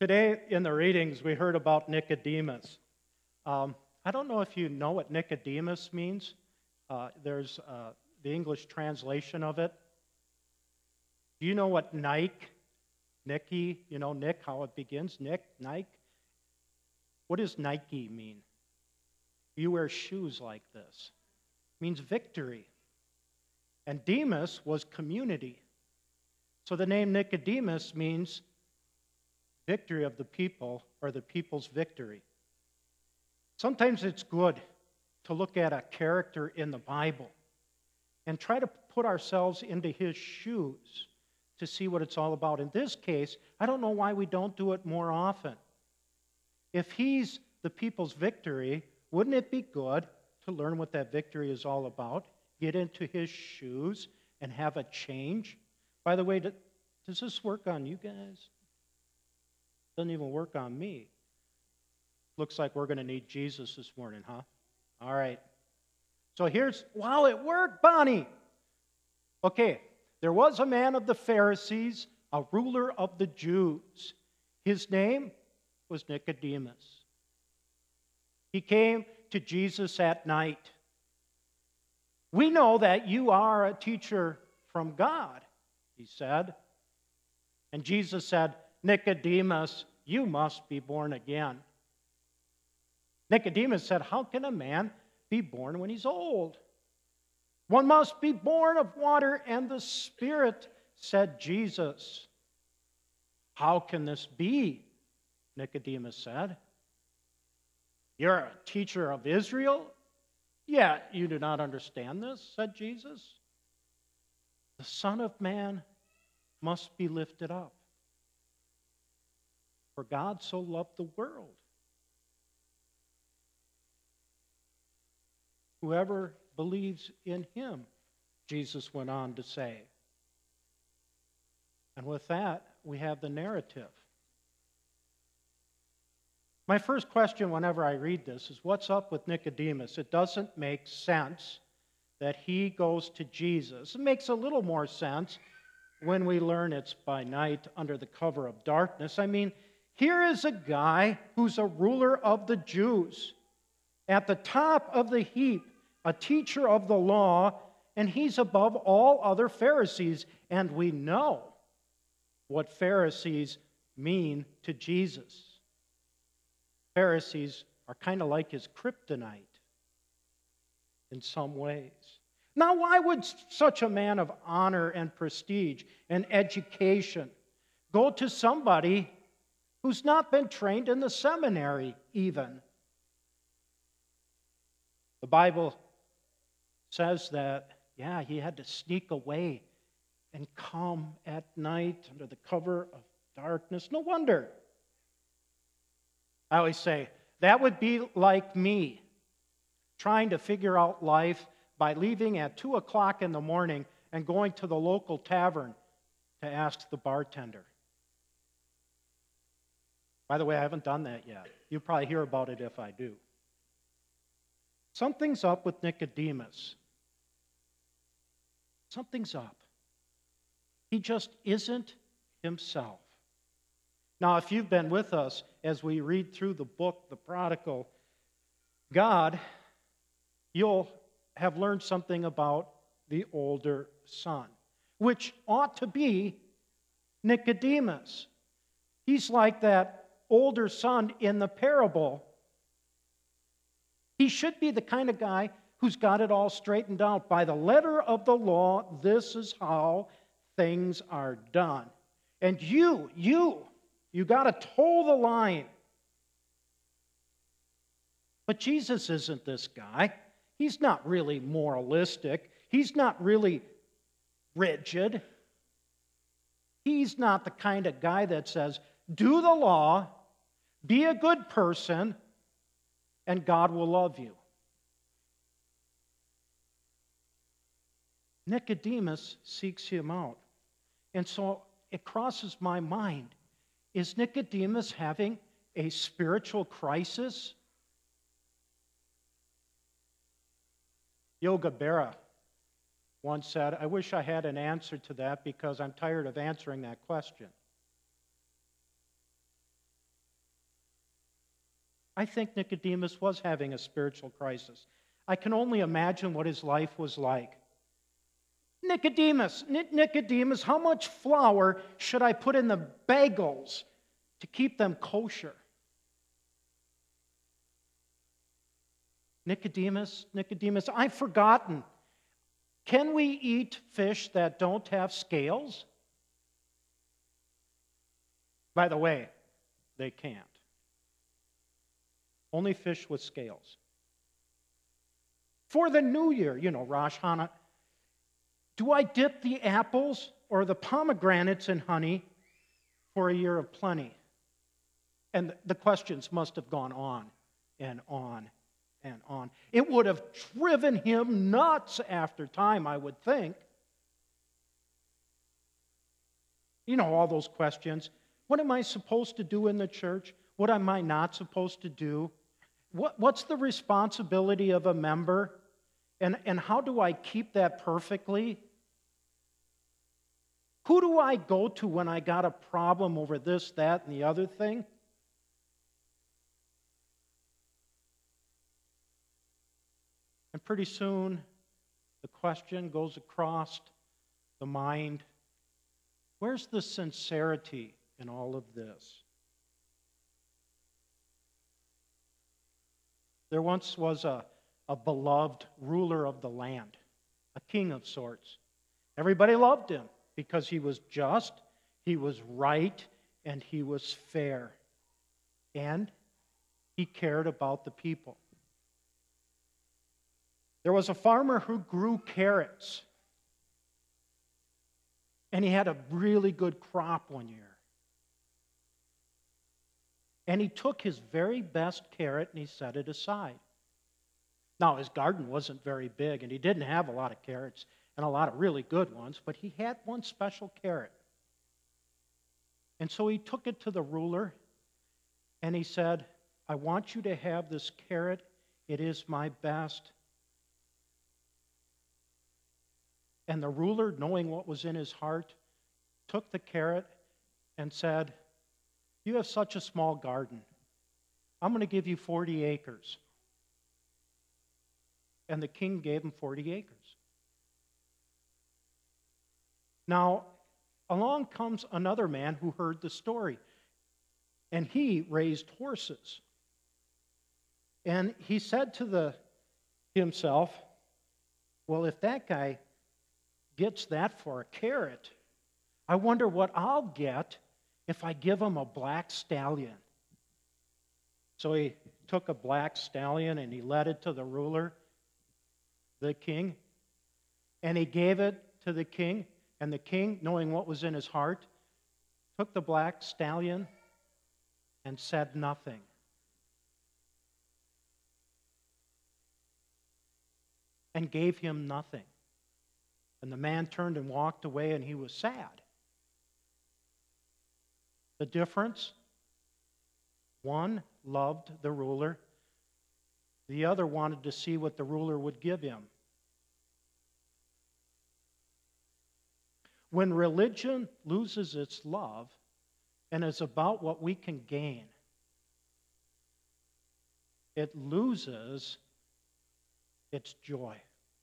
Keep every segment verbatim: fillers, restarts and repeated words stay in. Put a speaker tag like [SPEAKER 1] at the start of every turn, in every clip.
[SPEAKER 1] Today in the readings, we heard about Nicodemus. Um, I don't know if you know what Nicodemus means. Uh, there's uh, the English translation of it. Do you know what Nike, Nicky, you know, Nick, how it begins? Nick, Nike? What does Nike mean? You wear shoes like this. It means victory. And Demas was community. So the name Nicodemus means victory of the people, or the people's victory. Sometimes it's good to look at a character in the Bible and try to put ourselves into his shoes to see what it's all about. In this case, I don't know why we don't do it more often. If he's the people's victory, wouldn't it be good to learn what that victory is all about, get into his shoes, and have a change? By the way, does this work on you guys? Doesn't even work on me. Looks like we're going to need Jesus this morning, huh? All right. So here's, wow, it worked, Bonnie. Okay, there was a man of the Pharisees, a ruler of the Jews. His name was Nicodemus. He came to Jesus at night. We know that you are a teacher from God, he said. And Jesus said, Nicodemus, you must be born again. Nicodemus said, how can a man be born when he's old? One must be born of water and the Spirit, said Jesus. How can this be? Nicodemus said. You're a teacher of Israel? Yet you do not understand this, said Jesus. The Son of Man must be lifted up. For God so loved the world. Whoever believes in him, Jesus went on to say. And with that, we have the narrative. My first question whenever I read this is, what's up with Nicodemus? It doesn't make sense that he goes to Jesus. It makes a little more sense when we learn it's by night under the cover of darkness. I mean, here is a guy who's a ruler of the Jews, at the top of the heap, a teacher of the law, and he's above all other Pharisees. And we know what Pharisees mean to Jesus. Pharisees are kind of like his kryptonite in some ways. Now, why would such a man of honor and prestige and education go to somebody who's not been trained in the seminary even? The Bible says that, yeah, he had to sneak away and come at night under the cover of darkness. No wonder. I always say, that would be like me trying to figure out life by leaving at two o'clock in the morning and going to the local tavern to ask the bartender. By the way, I haven't done that yet. You'll probably hear about it if I do. Something's up with Nicodemus. Something's up. He just isn't himself. Now, if you've been with us as we read through the book, The Prodigal, God, you'll have learned something about the older son, which ought to be Nicodemus. He's like that older son in the parable. He should be the kind of guy who's got it all straightened out. By the letter of the law, this is how things are done. And you, you, you got to toe the line. But Jesus isn't this guy. He's not really moralistic. He's not really rigid. He's not the kind of guy that says, do the law, be a good person, and God will love you. Nicodemus seeks him out. And so it crosses my mind. Is Nicodemus having a spiritual crisis? Yogi Berra once said, I wish I had an answer to that because I'm tired of answering that question. I think Nicodemus was having a spiritual crisis. I can only imagine what his life was like. Nicodemus, Nicodemus, how much flour should I put in the bagels to keep them kosher? Nicodemus, Nicodemus, I've forgotten. Can we eat fish that don't have scales? By the way, they can't. Only fish with scales. For the new year, you know, Rosh Hashanah, do I dip the apples or the pomegranates in honey for a year of plenty? And the questions must have gone on and on and on. It would have driven him nuts after time, I would think. You know, all those questions. What am I supposed to do in the church? What am I not supposed to do? What, what's the responsibility of a member? And, and how do I keep that perfectly? Who do I go to when I got a problem over this, that, and the other thing? And pretty soon, the question goes across the mind, where's the sincerity in all of this? There once was a, a beloved ruler of the land, a king of sorts. Everybody loved him because he was just, he was right, and he was fair. And he cared about the people. There was a farmer who grew carrots. And he had a really good crop one year. And he took his very best carrot and he set it aside. Now, his garden wasn't very big, and he didn't have a lot of carrots and a lot of really good ones, but he had one special carrot. And so he took it to the ruler, and he said, I want you to have this carrot. It is my best. And the ruler, knowing what was in his heart, took the carrot and said, you have such a small garden. I'm going to give you forty acres. And the king gave him forty acres. Now, along comes another man who heard the story. And he raised horses. And he said to the, himself, well, if that guy gets that for a carrot, I wonder what I'll get if I give him a black stallion. So he took a black stallion and he led it to the ruler, the king, and he gave it to the king. And the king, knowing what was in his heart, took the black stallion and said nothing. And gave him nothing. And the man turned and walked away, and he was sad. The difference? One loved the ruler. The other wanted to see what the ruler would give him. When religion loses its love and is about what we can gain, it loses its joy.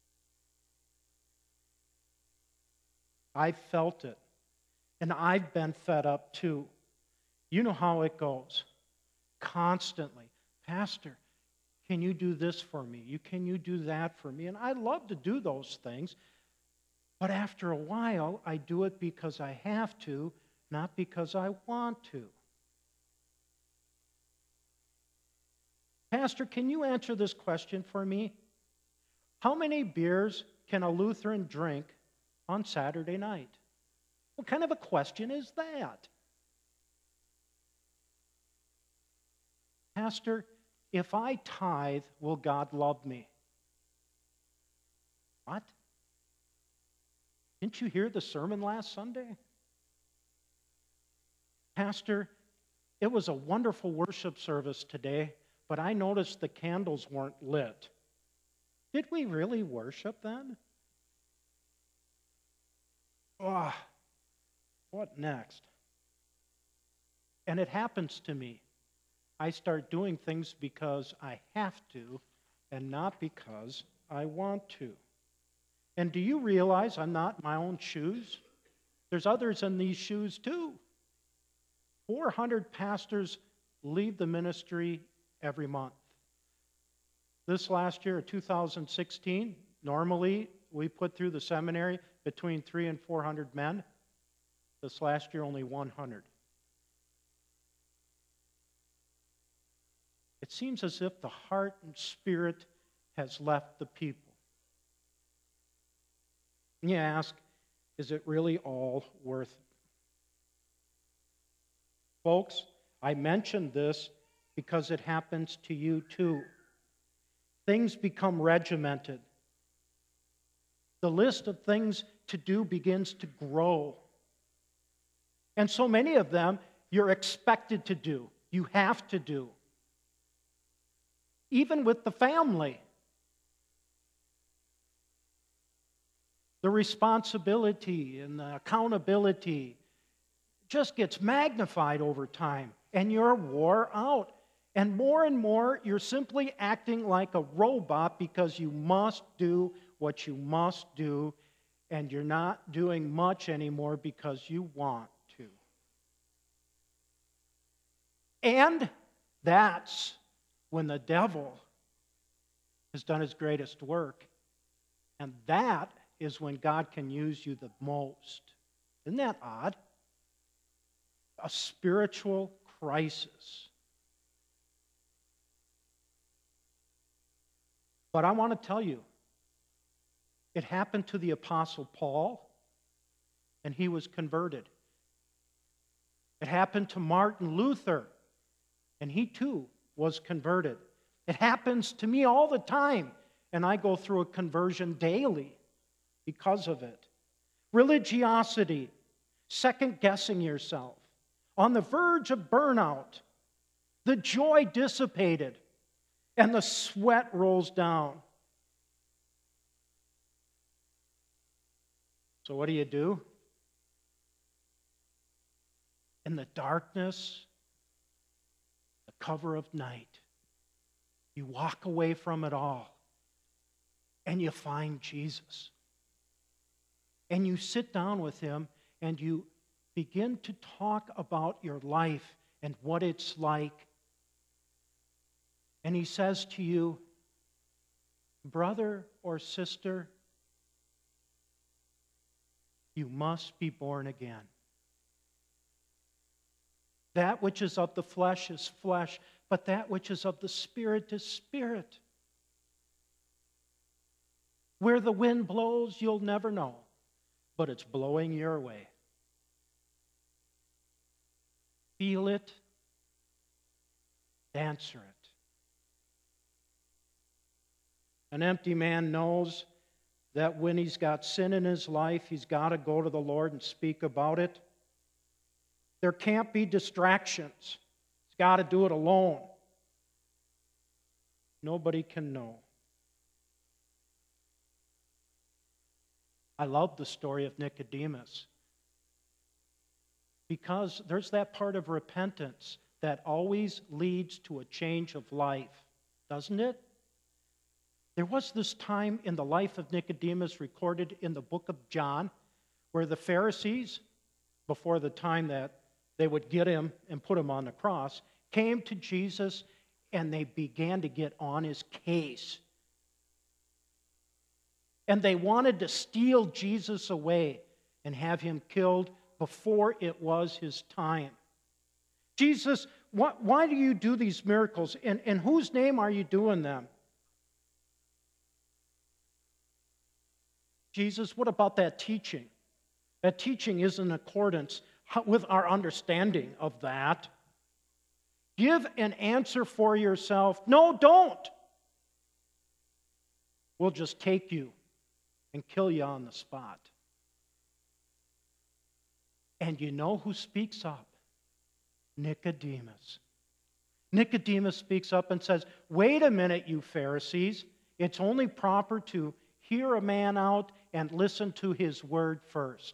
[SPEAKER 1] I felt it, and I've been fed up too. You know how it goes. Constantly, Pastor, can you do this for me? You Can you do that for me? And I love to do those things, but after a while, I do it because I have to, not because I want to. Pastor, can you answer this question for me? How many beers can a Lutheran drink on Saturday night? What kind of a question is that? Pastor, if I tithe, will God love me? What? Didn't you hear the sermon last Sunday? Pastor, it was a wonderful worship service today, but I noticed the candles weren't lit. Did we really worship then? Oh, what next? And it happens to me. I start doing things because I have to and not because I want to. And do you realize I'm not in my own shoes? There's others in these shoes too. four hundred pastors leave the ministry every month. This last year, two thousand sixteen, normally we put through the seminary between three and four hundred men. This last year, only one hundred. It seems as if the heart and spirit has left the people. And you ask, is it really all worth it? Folks, I mentioned this because it happens to you too. Things become regimented. The list of things to do begins to grow. And so many of them you're expected to do. You have to do. Even with the family. The responsibility and the accountability just gets magnified over time, and you're wore out. And more and more, you're simply acting like a robot because you must do what you must do, and you're not doing much anymore because you want to. And that's when the devil has done his greatest work. And that is when God can use you the most. Isn't that odd? A spiritual crisis. But I want to tell you, it happened to the Apostle Paul, and he was converted. It happened to Martin Luther, and he too was converted. It happens to me all the time, and I go through a conversion daily because of it. Religiosity, second-guessing yourself, on the verge of burnout, the joy dissipated, and the sweat rolls down. So what do you do? In the darkness, the cover of night, you walk away from it all, and you find Jesus. And you sit down with him, and you begin to talk about your life and what it's like. And he says to you, brother or sister, you must be born again. That which is of the flesh is flesh, but that which is of the Spirit is spirit. Where the wind blows, you'll never know, but it's blowing your way. Feel it, answer it. An empty man knows that when he's got sin in his life, he's got to go to the Lord and speak about it. There can't be distractions. He's got to do it alone. Nobody can know. I love the story of Nicodemus because there's that part of repentance that always leads to a change of life, doesn't it? There was this time in the life of Nicodemus recorded in the book of John where the Pharisees, before the time that they would get him and put him on the cross, came to Jesus and they began to get on his case. And they wanted to steal Jesus away and have him killed before it was his time. Jesus, why, why do you do these miracles? In, in whose name are you doing them? Jesus, what about that teaching? That teaching is in accordance with our understanding of that. Give an answer for yourself. No, don't. We'll just take you and kill you on the spot. And you know who speaks up? Nicodemus. Nicodemus speaks up and says, wait a minute, you Pharisees. It's only proper to hear a man out and listen to his word first.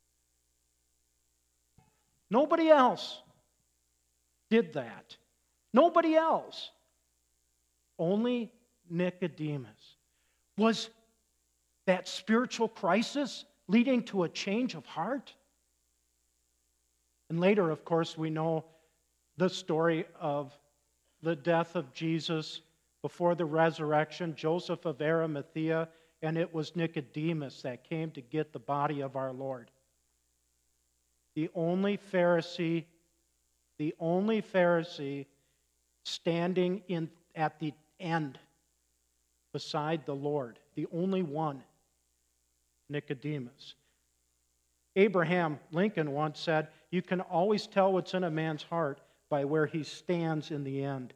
[SPEAKER 1] Nobody else did that. Nobody else. Only Nicodemus. Was that spiritual crisis leading to a change of heart? And later, of course, we know the story of the death of Jesus before the resurrection, Joseph of Arimathea, and it was Nicodemus that came to get the body of our Lord. The only Pharisee, the only Pharisee standing in at the end beside the Lord, the only one, Nicodemus. Abraham Lincoln once said, "You can always tell what's in a man's heart by where he stands in the end."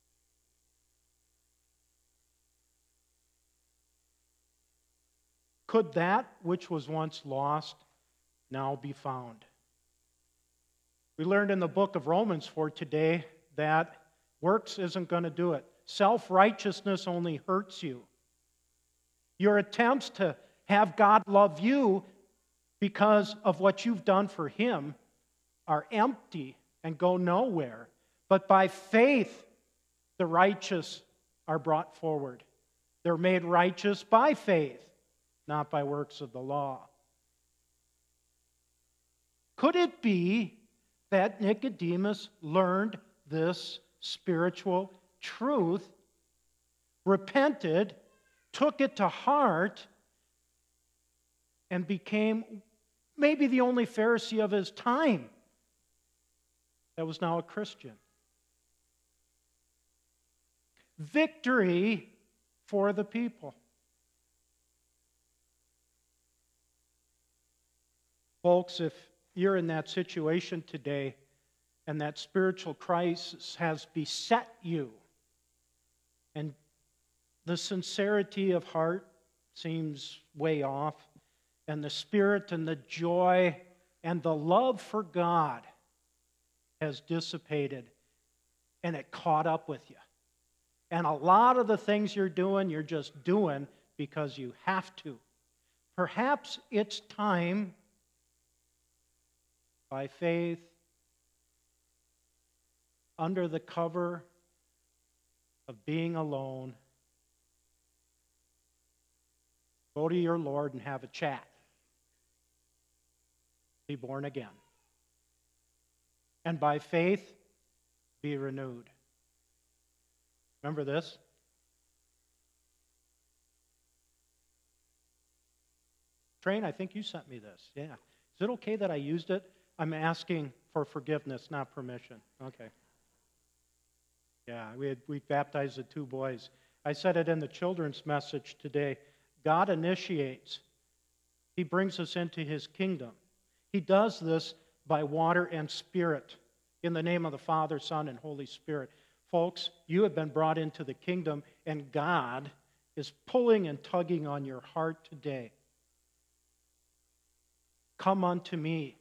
[SPEAKER 1] Could that which was once lost now be found? We learned in the book of Romans for today that works isn't going to do it. Self-righteousness only hurts you. Your attempts to have God love you because of what you've done for Him are empty and go nowhere. But by faith, the righteous are brought forward. They're made righteous by faith, not by works of the law. Could it be that Nicodemus learned this spiritual truth, repented, took it to heart, and became maybe the only Pharisee of his time that was now a Christian? Victory for the people. Folks, if you're in that situation today and that spiritual crisis has beset you and the sincerity of heart seems way off and the spirit and the joy and the love for God has dissipated and it caught up with you. And a lot of the things you're doing, you're just doing because you have to. Perhaps it's time, by faith, under the cover of being alone, go to your Lord and have a chat. Be born again. And by faith, be renewed. Remember this? Train, I think you sent me this. Yeah. Is it okay that I used it? I'm asking for forgiveness, not permission. Okay. Yeah, we had, we baptized the two boys. I said it in the children's message today. God initiates. He brings us into His kingdom. He does this by water and spirit, in the name of the Father, Son, and Holy Spirit. Folks, you have been brought into the kingdom, and God is pulling and tugging on your heart today. Come unto me.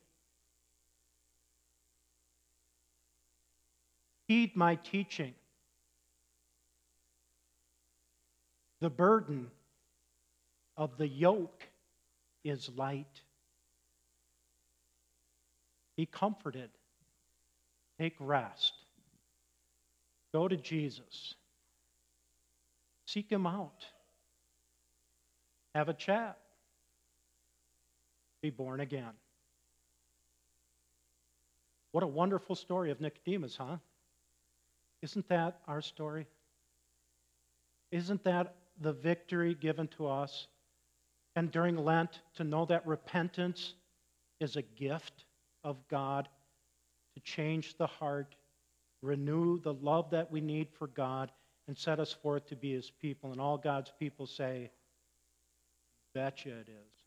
[SPEAKER 1] Heed my teaching. The burden of the yoke is light. Be comforted. Take rest. Go to Jesus. Seek Him out. Have a chat. Be born again. What a wonderful story of Nicodemus, huh? Isn't that our story? Isn't that the victory given to us? And during Lent, to know that repentance is a gift of God to change the heart, renew the love that we need for God, and set us forth to be His people. And all God's people say, betcha it is.